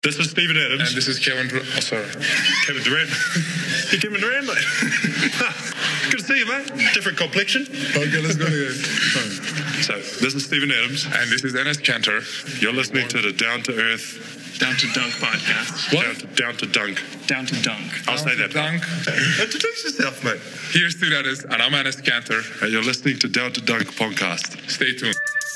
This is Steven Adams. And this is Kevin Durant. Oh, sorry. Kevin Durant. You're Kevin Durant, mate. Good to see you, mate. Different complexion. Okay, let's go again. So, this is Steven Adams. And this is Enes Kanter. You're listening to the Down to Earth. Down to Dunk podcast. What? Down to Dunk. Down to Dunk. I'll say that. Dunk. Introduce yourself, mate. Here's Steven Adams, and I'm Enes Kanter. And you're listening to Down to Dunk podcast. Stay tuned.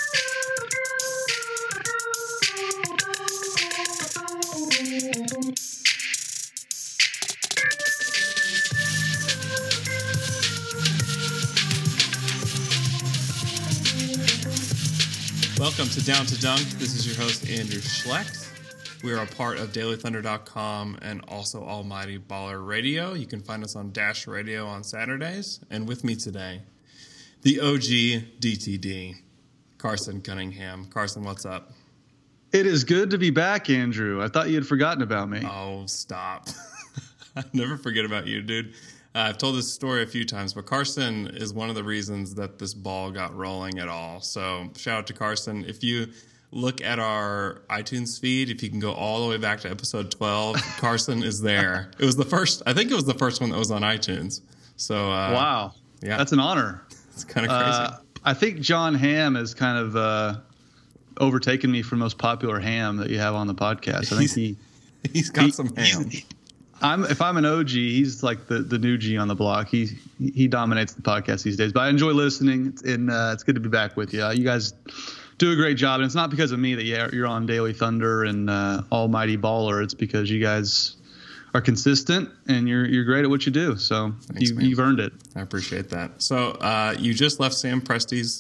Welcome to Down to Dunk. This is your host, Andrew Schlecht. We are a part of DailyThunder.com and also Almighty Baller Radio. You can find us on Dash Radio on Saturdays. And with me today, the OG DTD, Carson Cunningham. Carson, what's up? It is good to be back, Andrew. I thought you had forgotten about me. Oh, stop. I never forget about you, dude. I've told this story a few times, but Carson is one of the reasons that this ball got rolling at all. So shout out to Carson. If you look at our iTunes feed, if you can go all the way back to episode 12, Carson is there. It was the first, I think it was the first one that was on iTunes. So, wow. Yeah. That's an honor. It's kind of crazy. I think John Hamm has kind of overtaken me for most popular ham that you have on the podcast. I think he's got some ham. If I'm an OG, he's like the new G on the block. He dominates the podcast these days. But I enjoy listening, and it's good to be back with you. You guys do a great job, and it's not because of me that you're on Daily Thunder and Almighty Baller. It's because you guys are consistent and you're great at what you do. So thanks, you've earned it. I appreciate that. So you just left Sam Presti's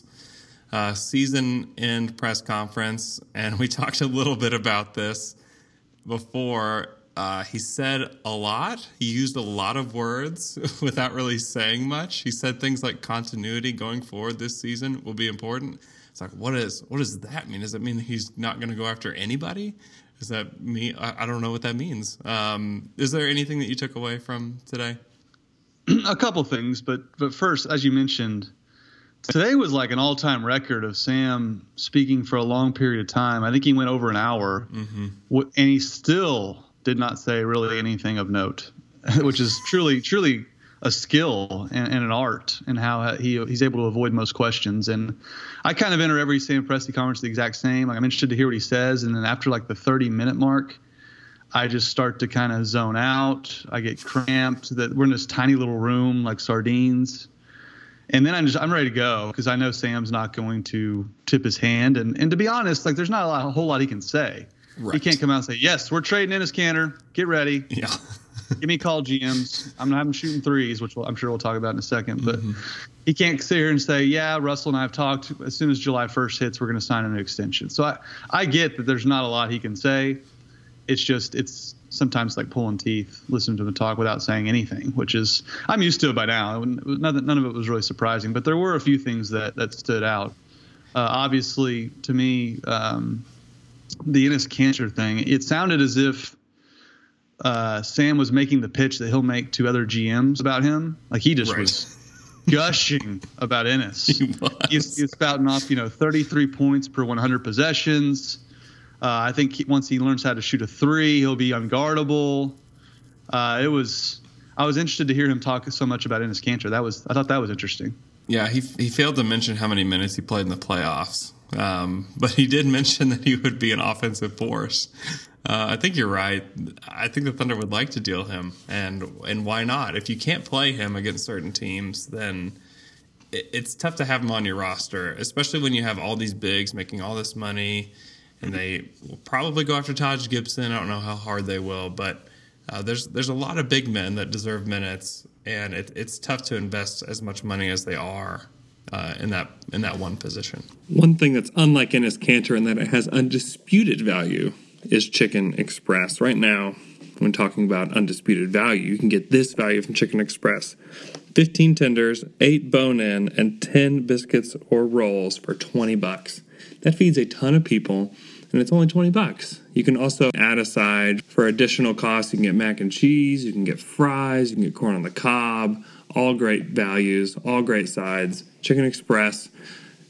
season end press conference, and we talked a little bit about this before. He said a lot. He used a lot of words without really saying much. He said things like continuity going forward this season will be important. It's like, what does that mean? Does it mean he's not going to go after anybody? Does that mean, I don't know what that means. Is there anything that you took away from today? A couple things, but first, as you mentioned, today was like an all-time record of Sam speaking for a long period of time. I think he went over an hour, and he still did not say really anything of note, which is truly a skill and an art in how he's able to avoid most questions. And I kind of enter every Sam Presti conference the exact same. Like, I'm interested to hear what he says. And then after like the 30-minute mark, I just start to kind of zone out. I get cramped that we're in this tiny little room like sardines. And then I'm ready to go because I know Sam's not going to tip his hand. And to be honest, like, there's not a whole lot he can say. Right. He can't come out and say, yes, we're trading Enes Kanter. Get ready. Yeah. Give me a call, GMs. I'm not having shooting threes, which I'm sure we'll talk about in a second. But he can't sit here and say, yeah, Russell and I have talked. As soon as July 1st hits, we're going to sign a new extension. So I get that there's not a lot he can say. It's sometimes like pulling teeth, listening to him talk without saying anything, which is – I'm used to it by now. None of it was really surprising. But there were a few things that stood out. Obviously, to me the Enes Kanter thing, it sounded as if Sam was making the pitch that he'll make to other GMs about him. Like, he just was gushing about Enes. He was spouting off, 33 points per 100 possessions. I think once he learns how to shoot a three, he'll be unguardable. I was interested to hear him talk so much about Enes Kanter. I thought that was interesting. Yeah, he failed to mention how many minutes he played in the playoffs. But he did mention that he would be an offensive force. I think you're right. I think the Thunder would like to deal him, and why not? If you can't play him against certain teams, then it's tough to have him on your roster, especially when you have all these bigs making all this money, and they will probably go after Taj Gibson. I don't know how hard they will, but there's a lot of big men that deserve minutes, and it's tough to invest as much money as they are in that one position. One thing that's unlike Enes Kanter in that it has undisputed value is Chicken Express. Right now, when talking about undisputed value, you can get this value from Chicken Express. 15 tenders, 8 bone-in, and 10 biscuits or rolls for $20. That feeds a ton of people, and it's only $20. You can also add a side for additional costs. You can get mac and cheese, you can get fries, you can get corn on the cob. All great values, all great sides. Chicken Express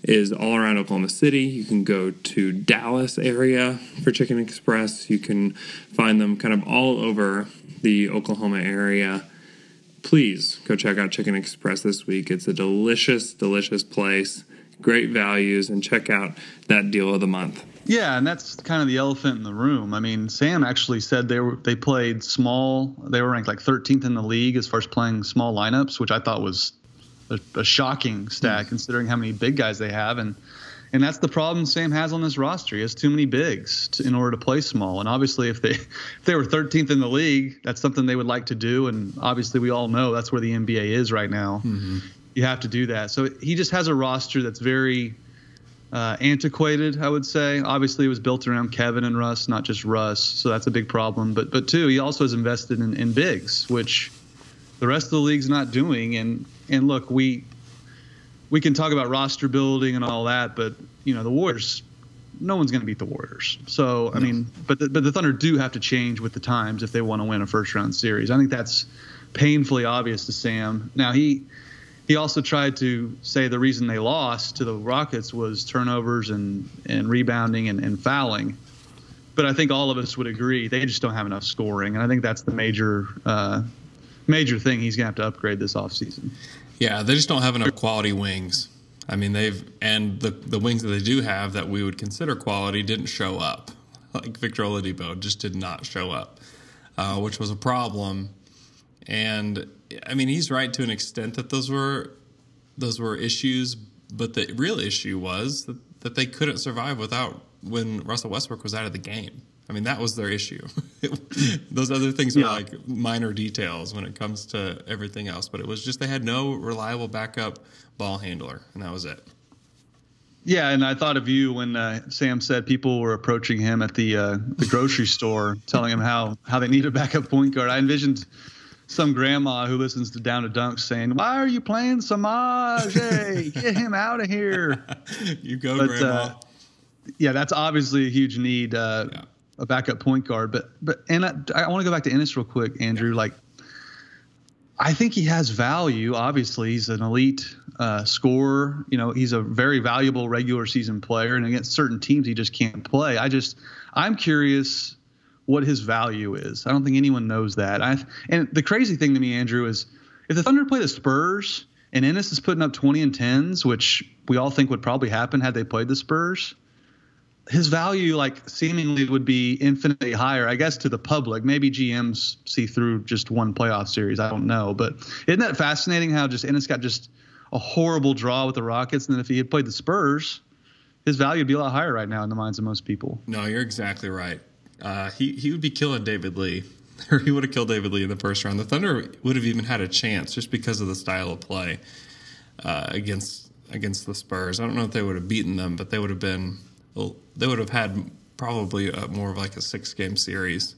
is all around Oklahoma City. You can go to Dallas area for Chicken Express. You can find them kind of all over the Oklahoma area. Please go check out Chicken Express this week. It's a delicious, delicious place. Great values, and check out that deal of the month. Yeah, and that's kind of the elephant in the room. I mean, Sam actually said they played small. They were ranked like 13th in the league as far as playing small lineups, which I thought was a shocking stat considering how many big guys they have. And that's the problem Sam has on this roster. He has too many bigs in order to play small. And obviously, if they were 13th in the league, that's something they would like to do. And obviously, we all know that's where the NBA is right now. Mm-hmm. You have to do that. So he just has a roster that's very antiquated, I would say. Obviously, it was built around Kevin and Russ, not just Russ. So that's a big problem. But two, he also has invested in bigs, which the rest of the league's not doing. And look, we can talk about roster building and all that, but the Warriors, no one's going to beat the Warriors. So I mean, but the Thunder do have to change with the times if they want to win a first round series. I think that's painfully obvious to Sam. Now he also tried to say the reason they lost to the Rockets was turnovers and rebounding and fouling. But I think all of us would agree they just don't have enough scoring, and I think that's the major thing he's going to have to upgrade this offseason. Yeah, they just don't have enough quality wings. I mean, the wings that they do have that we would consider quality didn't show up. Like Victor Oladipo just did not show up, which was a problem. And I mean, he's right to an extent that those were issues, but the real issue was that they couldn't survive when Russell Westbrook was out of the game. I mean, that was their issue. Those other things are like minor details when it comes to everything else, but it was just they had no reliable backup ball handler, and that was it. Yeah, and I thought of you when Sam said people were approaching him at the grocery store, telling him how they need a backup point guard. I envisioned some grandma who listens to Down to Dunk saying, "Why are you playing Samaj? Hey, get him out of here." You go, Grandma. Yeah, that's obviously a huge need, a backup point guard. But I want to go back to Ennis real quick, Andrew. Like, I think he has value. Obviously, he's an elite scorer. He's a very valuable regular season player, and against certain teams, he just can't play. I'm curious what his value is. I don't think anyone knows that. And the crazy thing to me, Andrew, is if the Thunder play the Spurs and Ennis is putting up 20 and 10s, which we all think would probably happen had they played the Spurs, his value seemingly would be infinitely higher, I guess, to the public. Maybe GMs see through just one playoff series. I don't know. But isn't that fascinating how just Ennis got just a horrible draw with the Rockets, and then if he had played the Spurs, his value would be a lot higher right now in the minds of most people. No, you're exactly right. He would be killing David Lee, or he would have killed David Lee in the first round. The Thunder would have even had a chance just because of the style of play against the Spurs. I don't know if they would have beaten them, but they would have had probably more of like a 6-game series.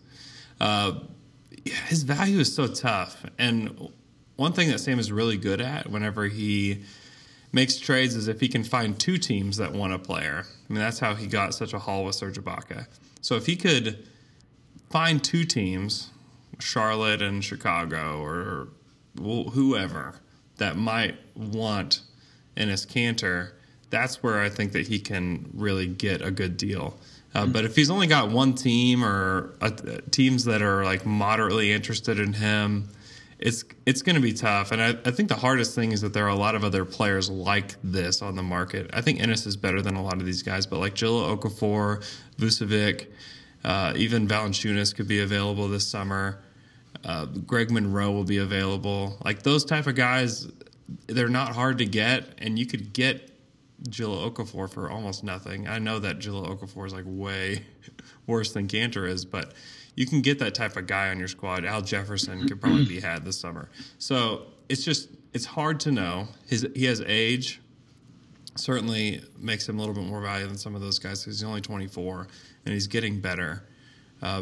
His value is so tough, and one thing that Sam is really good at whenever he makes trades is if he can find two teams that want a player. I mean, that's how he got such a haul with Serge Ibaka. So if he could find two teams, Charlotte and Chicago or whoever, that might want Enes Kanter, that's where I think that he can really get a good deal. But if he's only got one team or teams that are like moderately interested in him, it's going to be tough. And I think the hardest thing is that there are a lot of other players like this on the market. I think Ennis is better than a lot of these guys, but like Jahlil Okafor, Vucevic, even Valanciunas could be available this summer. Greg Monroe will be available. Like those type of guys, they're not hard to get, and you could get Jahlil Okafor for almost nothing. I know that Jahlil Okafor is like way worse than Kanter is, but you can get that type of guy on your squad. Al Jefferson could probably be had this summer. So it's hard to know. He has age. Certainly makes him a little bit more valuable than some of those guys because he's only 24 and he's getting better. I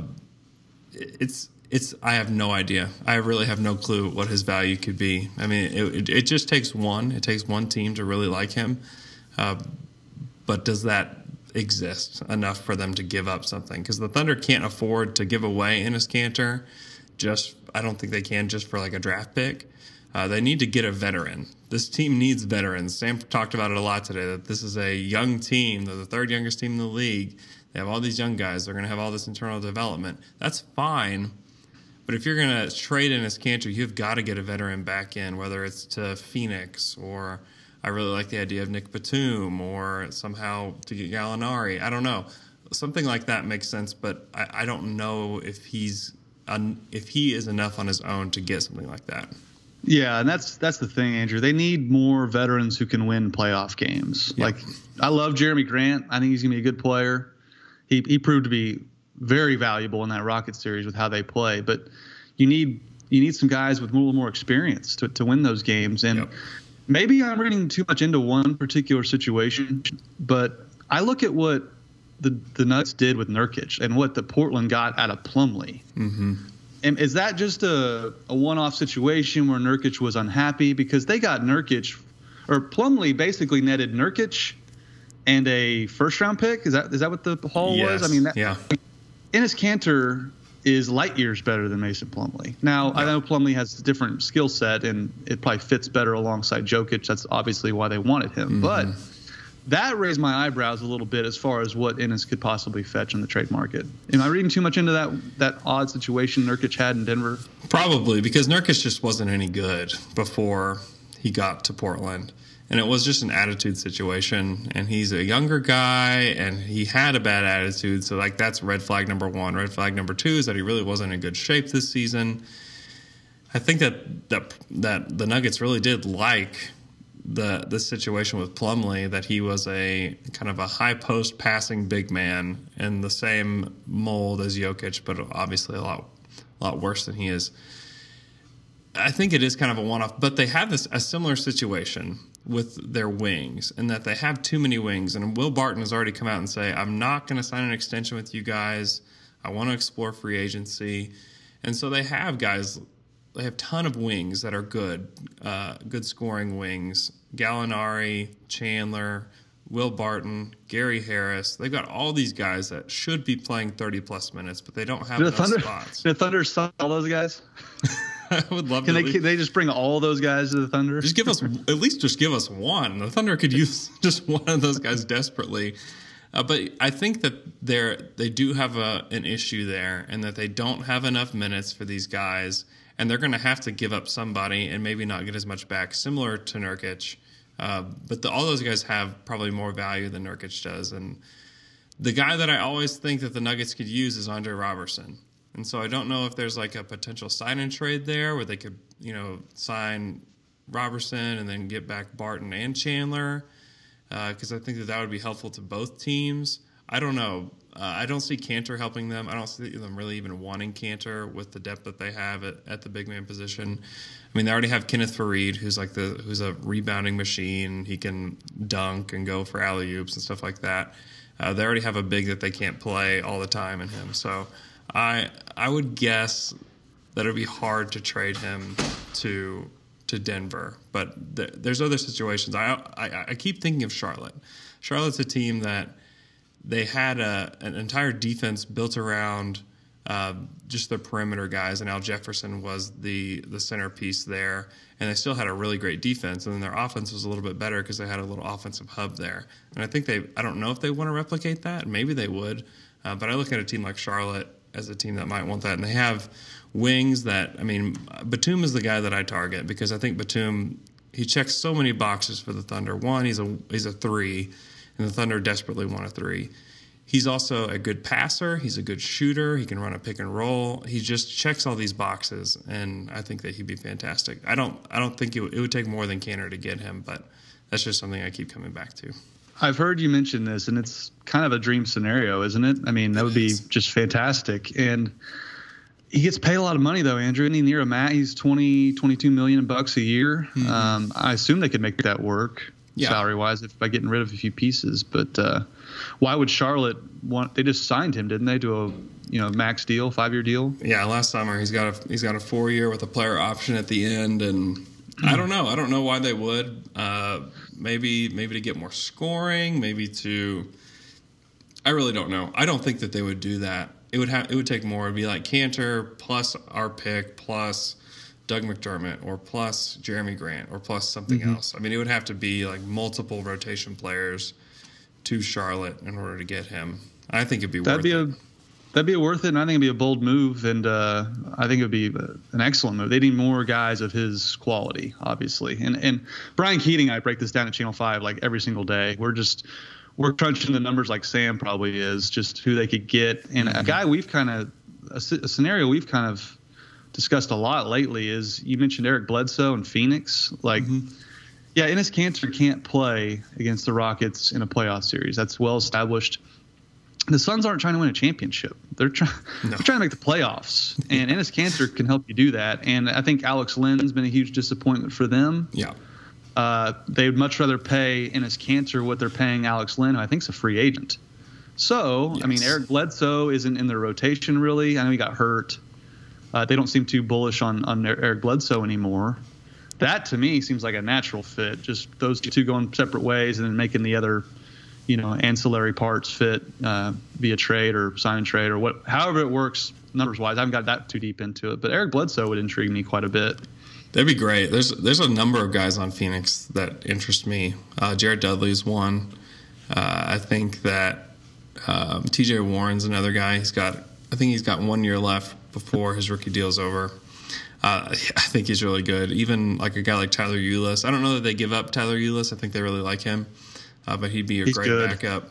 have no idea. I really have no clue what his value could be. I mean, it just takes one. It takes one team to really like him. But does that exist enough for them to give up something? Because the Thunder can't afford to give away Enes Kanter. I don't think they can just for like a draft pick. They need to get a veteran. This team needs veterans. Sam talked about it a lot today, that this is a young team. They're the third youngest team in the league. They have all these young guys. They're going to have all this internal development. That's fine. But if you're going to trade Enes Kanter, you've got to get a veteran back in, whether it's to Phoenix, or I really like the idea of Nick Batum, or somehow to get Gallinari. I don't know. Something like that makes sense, but I don't know if he is enough on his own to get something like that. Yeah, and that's the thing, Andrew. They need more veterans who can win playoff games. Yeah. Like, I love Jeremy Grant. I think he's going to be a good player. He proved to be very valuable in that Rocket series with how they play. But you need some guys with a little more experience to win those games. And maybe I'm reading too much into one particular situation, but I look at what the Nuggets did with Nurkic and what the Portland got out of Plumlee. Mm-hmm. And is that just a one-off situation where Nurkic was unhappy? Because they got Nurkic, or Plumlee basically netted Nurkic and a first-round pick. Is that what the haul was? I mean, Enes Kanter is light years better than Mason Plumlee. Now, I know Plumlee has a different skill set, and it probably fits better alongside Jokic. That's obviously why they wanted him. Mm-hmm. But that raised my eyebrows a little bit as far as what Enes could possibly fetch in the trade market. Am I reading too much into that odd situation Nurkic had in Denver? Probably, because Nurkic just wasn't any good before he got to Portland. And it was just an attitude situation. And he's a younger guy, and he had a bad attitude. So, that's red flag number one. Red flag number two is that he really wasn't in good shape this season. I think that the Nuggets really did like the situation with Plumlee, that he was a kind of a high post passing big man in the same mold as Jokic, but obviously a lot worse than he is. I think it is kind of a one-off, but they have a similar situation with their wings, in that they have too many wings. And Will Barton has already come out and say, I'm not going to sign an extension with you guys. I want to explore free agency. And so they have guys. They have a ton of wings that are good scoring wings. Gallinari, Chandler, Will Barton, Gary Harris. They've got all these guys that should be playing 30-plus minutes, but they don't have enough spots. Did the Thunder sign all those guys? I would love Can they just bring all those guys to the Thunder? Just give us one. The Thunder could use just one of those guys desperately. But I think that they do have an issue there, and that they don't have enough minutes for these guys. And they're going to have to give up somebody and maybe not get as much back, similar to Nurkic. But all those guys have probably more value than Nurkic does. And the guy that I always think that the Nuggets could use is Andre Robertson. And so I don't know if there's a potential sign-and trade there where they could, sign Robertson and then get back Barton and Chandler, because I think that would be helpful to both teams. I don't know. I don't see Kanter helping them. I don't see them really even wanting Kanter with the depth that they have at the big man position. I mean, they already have Kenneth Faried, who's a rebounding machine. He can dunk and go for alley-oops and stuff like that. They already have a big that they can't play all the time in him. So I would guess that it would be hard to trade him to Denver. But there's other situations. I keep thinking of Charlotte. Charlotte's a team that they had an entire defense built around just their perimeter guys, and Al Jefferson was the centerpiece there. And they still had a really great defense, and then their offense was a little bit better because they had a little offensive hub there. And I think I don't know if they want to replicate that. Maybe they would. But I look at a team like Charlotte as a team that might want that. And they have wings that, Batum is the guy that I target, because I think Batum, he checks so many boxes for the Thunder. One, he's a three, and the Thunder desperately want a three. He's also a good passer. He's a good shooter. He can run a pick and roll. He just checks all these boxes, and I think that he'd be fantastic. I don't think it would take more than Kanter to get him, but that's just something I keep coming back to. I've heard you mention this, and it's kind of a dream scenario, isn't it? That would be just fantastic. And he gets paid a lot of money, though, Andrew. Isn't he near a mat? He's $22 million a year. Mm-hmm. I assume they could make that work salary-wise by getting rid of a few pieces. But why would Charlotte want? They just signed him, didn't they, to a max deal, 5-year deal? Yeah, last summer he's got a 4-year with a player option at the end, and I don't know. I don't know why they would. Maybe to get more scoring. Maybe to. I really don't know. I don't think that they would do that. It would take more. It'd be like Kanter plus our pick plus Doug McDermott or plus Jeremy Grant or plus something else. I mean, it would have to be like multiple rotation players to Charlotte in order to get him. I think it'd be worth it. That'd be worth it, and I think it'd be a bold move, and I think it would be an excellent move. They need more guys of his quality, obviously. And Brian Keating, I break this down at Channel 5 like every single day. We're crunching the numbers like Sam probably is, just who they could get. And a guy a scenario we've kind of discussed a lot lately is, you mentioned Eric Bledsoe in Phoenix. Yeah, Enes Kanter can't play against the Rockets in a playoff series. That's well established. The Suns aren't trying to win a championship. They're trying to make the playoffs. And Enes Kanter can help you do that. And I think Alex Len's been a huge disappointment for them. Yeah. They would much rather pay Enes Kanter what they're paying Alex Len, who I think is a free agent. So, yes. I mean, Eric Bledsoe isn't in their rotation really. I know he got hurt. They don't seem too bullish on Eric Bledsoe anymore. That, to me, seems like a natural fit. Just those two going separate ways and then making the other, ancillary parts fit via trade or sign and trade or however it works numbers-wise. I haven't got that too deep into it. But Eric Bledsoe would intrigue me quite a bit. That'd be great. There's a number of guys on Phoenix that interest me. Jared Dudley's one. I think that T.J. Warren's another guy. I think he's got 1 year left before his rookie deal's over. I think he's really good. Even like a guy like Tyler Ulis. I don't know that they give up Tyler Ulis. I think they really like him, but he'd be a great backup.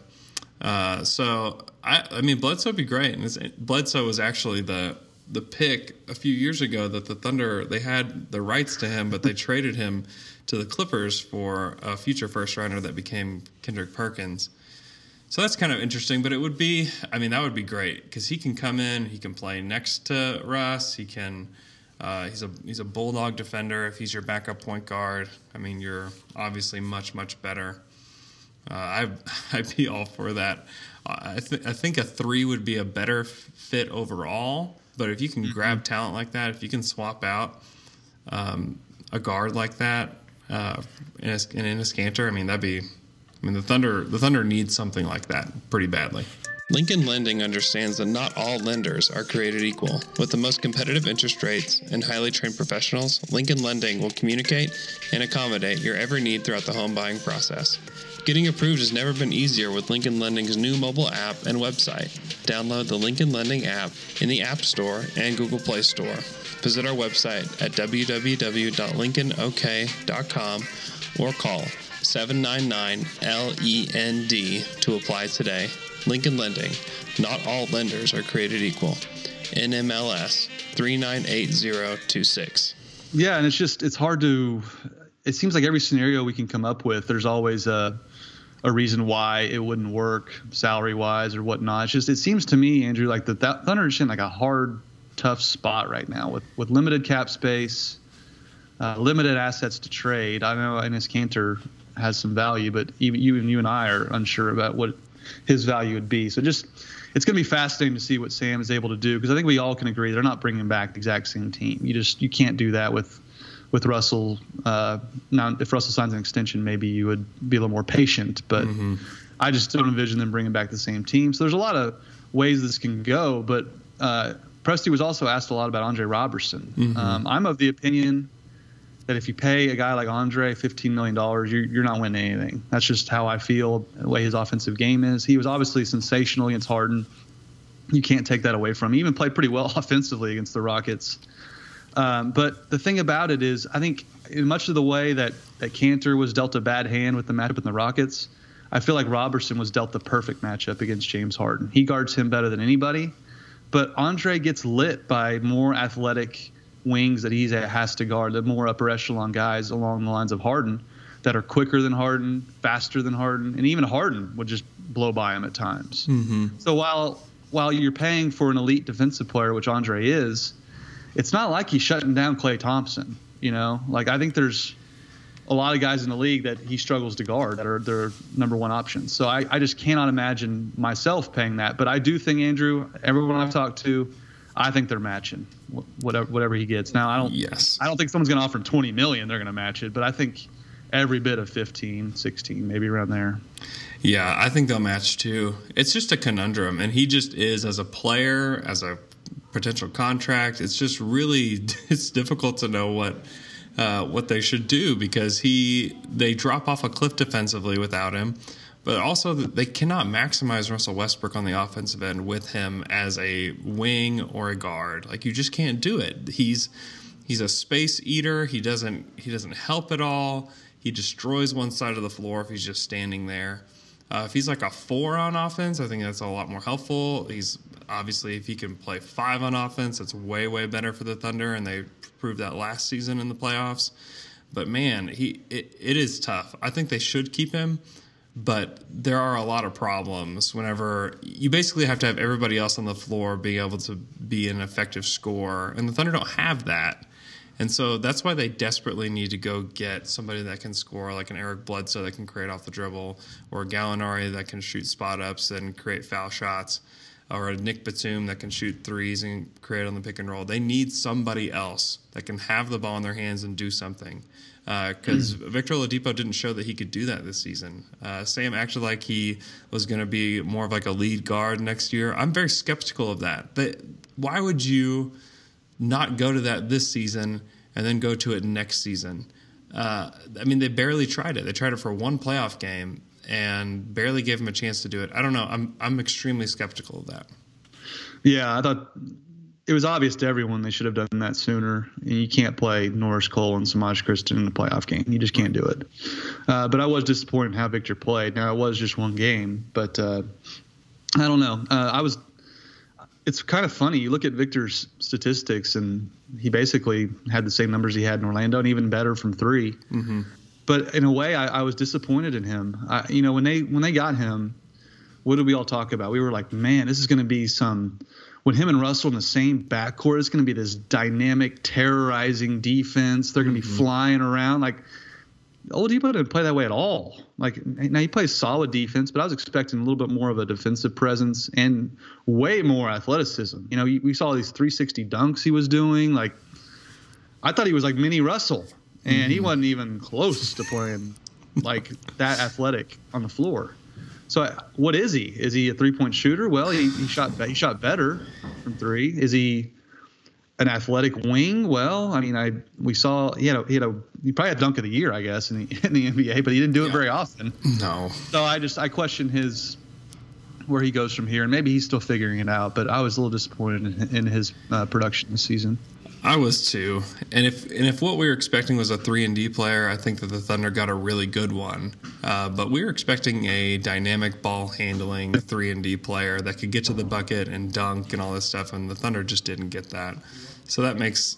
So I mean, Bledsoe would be great. And Bledsoe was actually the pick a few years ago that the Thunder, they had the rights to him, but they traded him to the Clippers for a future first rounder that became Kendrick Perkins. So that's kind of interesting, but that would be great because he can come in, he can play next to Russ, he can, he's a bulldog defender. If he's your backup point guard, I mean, you're obviously much, much better. I'd be all for that. I think a 3 would be a better fit overall. But if you can grab talent like that, if you can swap out a guard like that in Enes Kanter, I mean, the Thunder needs something like that pretty badly. Lincoln Lending understands that not all lenders are created equal. With the most competitive interest rates and highly trained professionals, Lincoln Lending will communicate and accommodate your every need throughout the home buying process. Getting approved has never been easier with Lincoln Lending's new mobile app and website. Download the Lincoln Lending app in the App Store and Google Play Store. Visit our website at www.lincolnok.com or call 799-LEND to apply today. Lincoln Lending. Not all lenders are created equal. NMLS 398026. Yeah, and it's hard to. It seems like every scenario we can come up with, there's always a reason why it wouldn't work salary-wise or whatnot. It seems to me, Andrew, like that Thunder is in like a hard, tough spot right now with limited cap space, limited assets to trade. I know Enes Kanter has some value, but even you and I are unsure about what his value would be. So it's going to be fascinating to see what Sam is able to do, because I think we all can agree they're not bringing back the exact same team. You can't do that with Russell. Now, if Russell signs an extension, maybe you would be a little more patient, but I just don't envision them bringing back the same team. So there's a lot of ways this can go, but Presti was also asked a lot about Andre Robertson. I'm of the opinion that if you pay a guy like Andre $15 million, you're not winning anything. That's just how I feel, the way his offensive game is. He was obviously sensational against Harden. You can't take that away from him. He even played pretty well offensively against the Rockets. But the thing about it is, I think in much of the way that Kanter was dealt a bad hand with the matchup in the Rockets, I feel like Robertson was dealt the perfect matchup against James Harden. He guards him better than anybody, but Andre gets lit by more athletic wings that he has to guard, the more upper echelon guys along the lines of Harden that are quicker than Harden, faster than Harden, and even Harden would just blow by him at times. So while you're paying for an elite defensive player, which Andre is, it's not like he's shutting down Klay Thompson. Like I think there's a lot of guys in the league that he struggles to guard that are their number one options. So I just cannot imagine myself paying that. But I do think, Andrew, everyone I've talked to, I think they're matching whatever he gets. Now I don't think someone's going to offer him $20 million. They're going to match it, but I think every bit of 15, 16, maybe around there. Yeah, I think they'll match too. It's just a conundrum, and he just is as a player, as a potential contract. It's just really it's difficult to know what they should do because they drop off a cliff defensively without him. But also, they cannot maximize Russell Westbrook on the offensive end with him as a wing or a guard. Like, you just can't do it. He's a space eater. He doesn't help at all. He destroys one side of the floor if he's just standing there. If he's like a 4 on offense, I think that's a lot more helpful. He's obviously, if he can play 5 on offense, it's way, way better for the Thunder, and they proved that last season in the playoffs. But man, it is tough. I think they should keep him. But there are a lot of problems whenever you basically have to have everybody else on the floor being able to be an effective scorer. And the Thunder don't have that. And so that's why they desperately need to go get somebody that can score, like an Eric Bledsoe that can create off the dribble, or a Gallinari that can shoot spot-ups and create foul shots, or a Nick Batum that can shoot threes and create on the pick and roll. They need somebody else that can have the ball in their hands and do something. Because Victor Oladipo didn't show that he could do that this season. Sam acted like he was going to be more of like a lead guard next year. I'm very skeptical of that. Why would you not go to that this season and then go to it next season? I mean, they barely tried it. They tried it for one playoff game and barely gave him a chance to do it. I don't know. I'm extremely skeptical of that. Yeah, I thought it was obvious to everyone they should have done that sooner. And you can't play Norris Cole and Samaj Kristen in the playoff game. You just can't do it. But I was disappointed in how Victor played. Now, it was just one game, but I don't know. It's kind of funny. You look at Victor's statistics, and he basically had the same numbers he had in Orlando, and even better from 3. Mm-hmm. But in a way, I was disappointed in him. When they got him, what did we all talk about? We were like, man, this is going to be when him and Russell in the same backcourt, it's going to be this dynamic, terrorizing defense. They're going to be flying around. Like, Oladipo didn't play that way at all. Like, now he plays solid defense, but I was expecting a little bit more of a defensive presence and way more athleticism. We saw these 360 dunks he was doing. Like, I thought he was like mini Russell, and he wasn't even close to playing like that athletic on the floor. So what is he? Is he a 3-point shooter? Well, he shot better from 3. Is he an athletic wing? Well, I mean, we saw he probably had dunk of the year, I guess, in the NBA, but he didn't do it very often. No. So I question where he goes from here, and maybe he's still figuring it out. But I was a little disappointed in his production this season. I was too. And if what we were expecting was a 3-and-D player, I think that the Thunder got a really good one. But we were expecting a dynamic ball handling 3-and-D player that could get to the bucket and dunk and all this stuff, and the Thunder just didn't get that. So that makes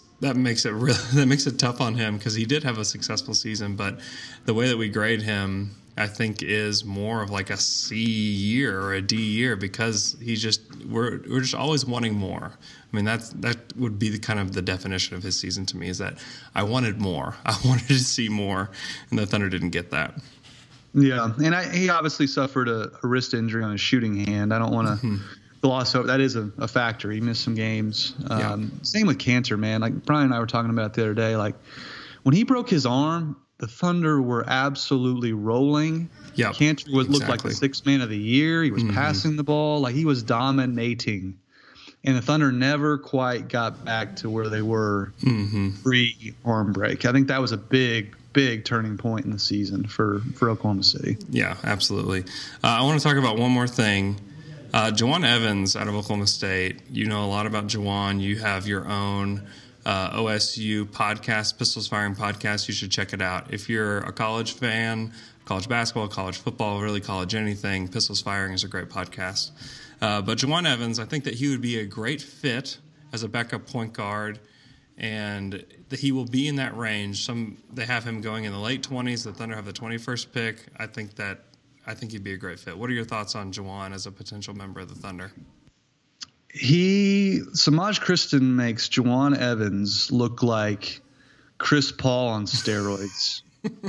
it tough on him because he did have a successful season, but the way that we grade him, I think, is more of like a C year or a D year because we're just always wanting more. I mean, that would be the kind of the definition of his season to me, is that I wanted more. I wanted to see more, and the Thunder didn't get that. Yeah, and he obviously suffered a wrist injury on his shooting hand. I don't want to gloss over. That is a factor. He missed some games. Same with Kanter, man. Like Brian and I were talking about the other day. Like when he broke his arm, the Thunder were absolutely rolling. Yeah, Kanter looked like the 6th man of the year. He was passing the ball. Like he was dominating. And the Thunder never quite got back to where they were pre-arm break. I think that was a big turning point in the season for Oklahoma City. Yeah, absolutely. I want to talk about one more thing. Juwan Evans out of Oklahoma State. You know a lot about Juwan. You have your own OSU podcast, Pistols Firing podcast. You should check it out. If you're a college fan, college basketball, college football, really college anything, Pistols Firing is a great podcast. But Juwan Evans, I think that he would be a great fit as a backup point guard, and that he will be in that range. They have him going in the late 20s. The Thunder have the 21st pick. I think he'd be a great fit. What are your thoughts on Juwan as a potential member of the Thunder? Samaj Kristen makes Juwan Evans look like Chris Paul on steroids.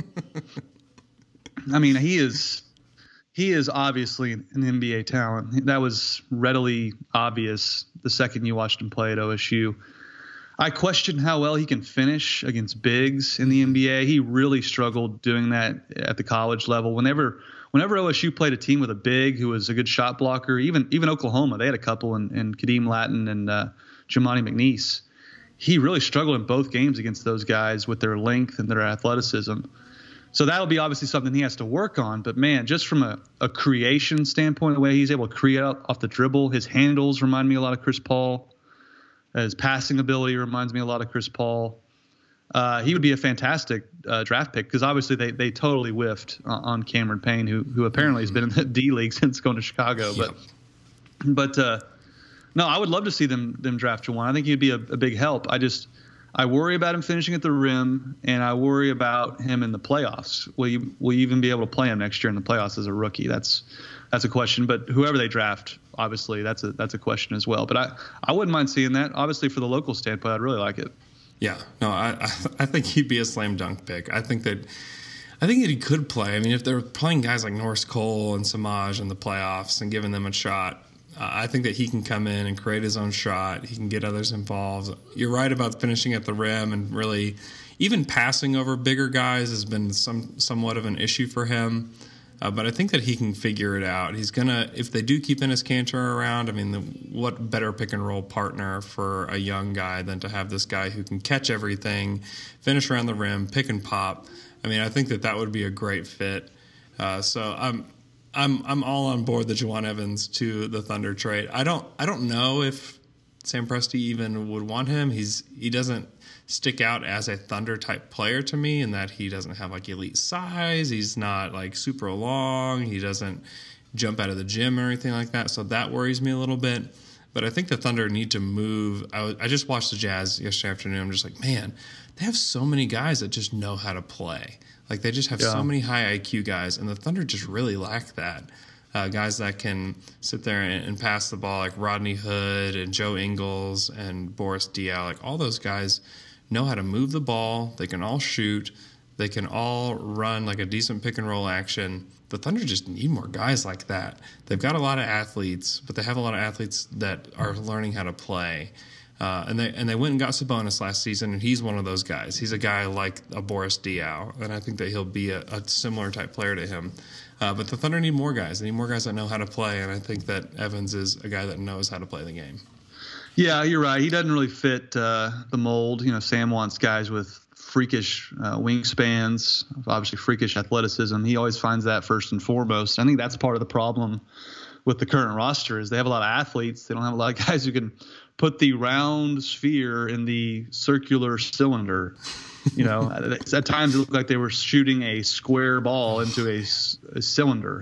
I mean, he is obviously an NBA talent. That was readily obvious the second you watched him play at OSU. I question how well he can finish against bigs in the NBA. He really struggled doing that at the college level. Whenever OSU played a team with a big who was a good shot blocker, even Oklahoma, they had a couple in Kadeem Latin and Jimani McNeese, he really struggled in both games against those guys with their length and their athleticism. So that'll be obviously something he has to work on. But, man, just from a creation standpoint, the way he's able to create off the dribble, his handles remind me a lot of Chris Paul. His passing ability reminds me a lot of Chris Paul. He would be a fantastic draft pick because obviously they totally whiffed on Cameron Payne, who apparently has been in the D League since going to Chicago. Yep. But no, I would love to see them draft Juwan. I think he'd be a big help. I worry about him finishing at the rim, and I worry about him in the playoffs. Will you even be able to play him next year in the playoffs as a rookie? That's a question. But whoever they draft, obviously, that's a question as well. But I wouldn't mind seeing that. Obviously, for the local standpoint, I'd really like it. Yeah, no, I think he'd be a slam dunk pick. I think that he could play. I mean, if they're playing guys like Norris Cole and Samaj in the playoffs and giving them a shot, I think that he can come in and create his own shot. He can get others involved. You're right about finishing at the rim, and really even passing over bigger guys has been somewhat of an issue for him. But I think that he can figure it out. He's gonna, if they do keep Enes Kanter around, I mean, what better pick and roll partner for a young guy than to have this guy who can catch everything, finish around the rim, pick and pop. I mean, I think that would be a great fit. So I'm all on board the Juwan Evans to the Thunder trade. I don't know if Sam Presti even would want him. He doesn't stick out as a Thunder type player to me in that he doesn't have like elite size. He's not like super long. He doesn't jump out of the gym or anything like that. So that worries me a little bit. But I think the Thunder need to move. I just watched the Jazz yesterday afternoon. I'm just like, man, they have so many guys that just know how to play. Like they just have so many high IQ guys, and the Thunder just really lack that. Guys that can sit there and pass the ball, like Rodney Hood and Joe Ingles and Boris Diaw. Like all those guys know how to move the ball. They can all shoot. They can all run like a decent pick and roll action. The Thunder just need more guys like that. They've got a lot of athletes, but they have a lot of athletes that are learning how to play. And they went and got Sabonis last season, and he's one of those guys. He's a guy like a Boris Diaw, and I think that he'll be a similar type player to him. But the Thunder need more guys. They need more guys that know how to play, and I think that Evans is a guy that knows how to play the game. Yeah, you're right. He doesn't really fit the mold. You know, Sam wants guys with freakish wingspans, obviously freakish athleticism. He always finds that first and foremost. I think that's part of the problem with the current roster is they have a lot of athletes. They don't have a lot of guys who can put the round sphere in the circular cylinder. You know, at times it looked like they were shooting a square ball into a cylinder.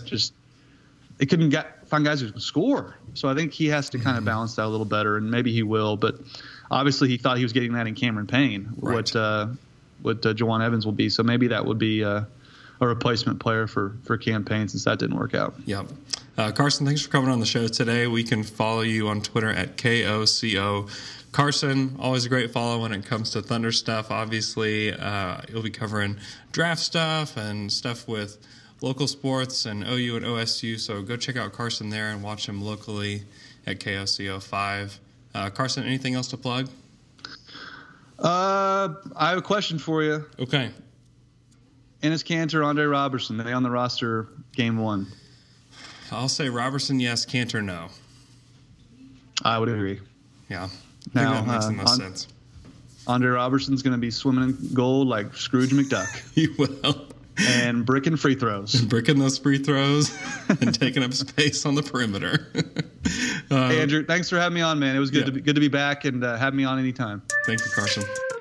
They couldn't find guys who could score. So I think he has to kind of balance that a little better, and maybe he will. But obviously, he thought he was getting that in Cameron Payne, right. what Juwan Evans will be. So maybe that would be a replacement player for Cam Payne since that didn't work out. Yep. Carson, thanks for coming on the show today. We can follow you on Twitter at KOCO. Carson, always a great follow when it comes to Thunder stuff. Obviously, you'll be covering draft stuff and stuff with local sports and OU and OSU. So go check out Carson there and watch him locally at KOCO5. Carson, anything else to plug? I have a question for you. Okay. Enes Kanter, Andre Robertson, are they on the roster game one? I'll say Robertson, yes. Kanter, no. I would agree. Yeah. I Now, think that makes the most sense. Andre Robertson's going to be swimming in gold like Scrooge McDuck. He will. And bricking free throws. Bricking those free throws and taking up space on the perimeter. Hey, Andrew, thanks for having me on, man. It was good to be back, and have me on anytime. Thank you, Carson.